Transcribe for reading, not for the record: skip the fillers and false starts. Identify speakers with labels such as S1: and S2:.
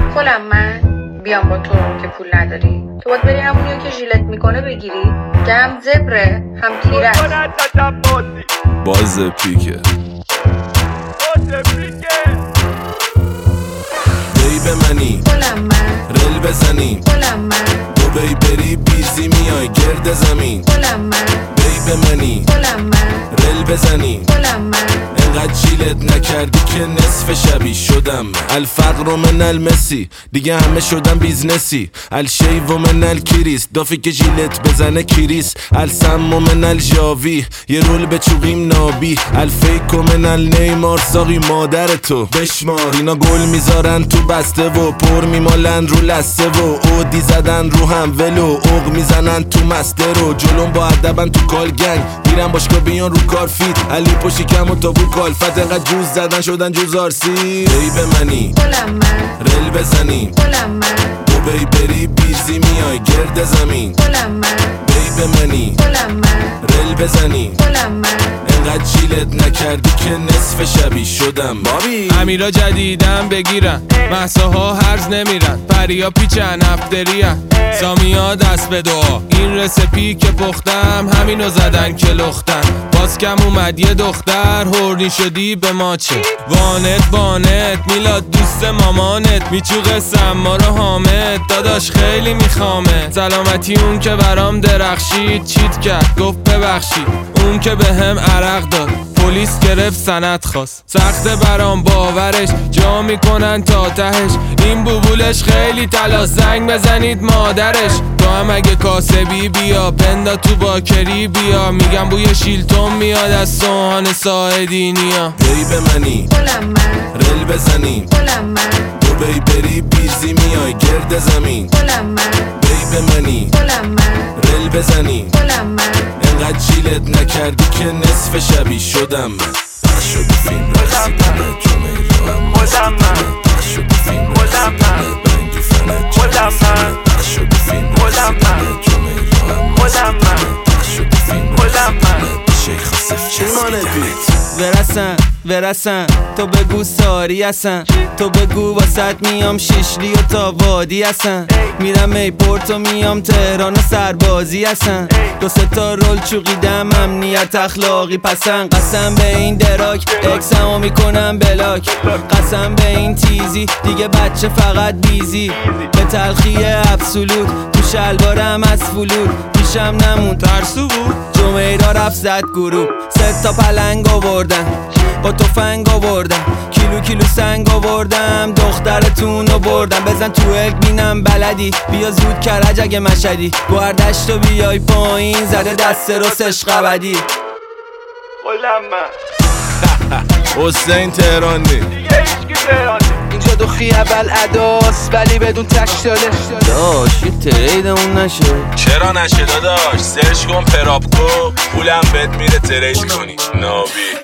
S1: خودم من بیام با تو که پول نداری. تو باید بری همونیو که ژیلت میکنه بگیری که هم زبره هم تیره.
S2: باز پیکه بیب منی
S1: خودم من
S2: رل بزنیم
S1: خودم من
S2: دوبی بری بیزی میای گرد زمین.
S1: خودم من
S2: بیب منی
S1: خودم من
S2: رل بزنیم
S1: خودم من
S2: انقدر جیلت نکردی که نصف شبی شدم. الفقر من المسی دیگه همه شدم بیزنسی. الشیو من الکریس دافی که جیلت بزنه کریس. السم من الجاوی یه رول به چوقیم نابی. الفیک من النیمار ساقی مادر تو بشمار. اینا گل میذارن تو بسته و پر میمالن رو لسته و اودی زدن رو هم ولو اوق میزنن تو مسته رو. جلوم با ادبن تو کال گنگ میرن باشگاه بیان رو کار فیت. علی پشی کم و تابو کالفت انقدر جوز زدن شدن جوز آرسی. بیب منی
S1: خودم من
S2: رل بزنیم
S1: خودم من
S2: دوبی بری بیزی میای گرد زمین.
S1: خودم من
S2: بیب منی
S1: خودم من
S2: رل بزنیم
S1: خودم من
S2: انقدر جیلت نکردی که نصف شبی شدم. بابی
S3: امیرا جدیدن بگیرن محصاها هرز نمیرن. پریا پیچن افتریان سامیا دست به دعا. این رسپی که پختم همینو زدن که لختن. باز کم اومد یه دختر هورنی شدی به ما چه. وانت میلاد دوست مامانت میچوق سما رو حامد. داداش خیلی میخوامه سلامتی اون که برام درخشید. چیت کرد گفت ببخشید اون که به هم عرق داد. پلیس گرفت سند خواست سخت برام باورش جا میکنن تا تهش. این بوبولش خیلی تلاش زنگ بزنید مادرش. تو هم اگه کاسبی بیا بندا تو باکری بیا. میگم بوی شیلتون میاد از سوهان ساعدینیا.
S2: بیب منی
S1: خودم من
S2: رل بزنیم
S1: خودم من
S2: دوبی بری بیزی میای گرد زمین.
S1: خودم من
S2: بیب منی
S1: خودم من
S2: رل بزنیم
S1: خودم من
S2: انقدر جیلت نکردی که نصف شبی شدم. من شدی فیلم رقصیدن جمعه رو
S4: خودم من
S2: شدی فیلم
S4: خودم من
S2: بنگی فنه
S4: خودم من
S2: شدی فیلم
S4: خودم من
S2: جمعه رو
S4: خودم من
S2: شدی فیلم
S4: خودم من
S2: شیخ صف چیمانه بیت
S5: ورسن تو بگو ساری هستن. تو بگو واسط میام شیشلی و تا وادی هستن. میرم ایپورت و میام تهران و سربازی هستن. دو سه تا رول چوقیدم امنیت اخلاقی پسند. قسم به این دراک اکسمو میکنم بلاک. قسم به این تیزی دیگه بچه فقط بیزی. به تلخی ابسولوت تو شلوارم از فلود. پیشم نمون ترسو بود جمعه را رفت زد گروه. 3 تا پلنگ آوردن با تفنگ آوردم. کیلو سنگ آوردم دخترتون رو بردم. بزن تو الک بینم بلدی بیا زود کرج اگه مشدی. گوردشت و بیای پایین زده دست رسش قبدی.
S4: خودم من
S2: حسین تهرانی
S4: دیگه هیچکی تهرانی.
S5: اینجا دو خیابل اداست ولی بدون تک داده. داش یه تریدمون نشه.
S2: چرا نشه داداش سرچ کن پراپکو پولم بهت میره ترید کنی نابی.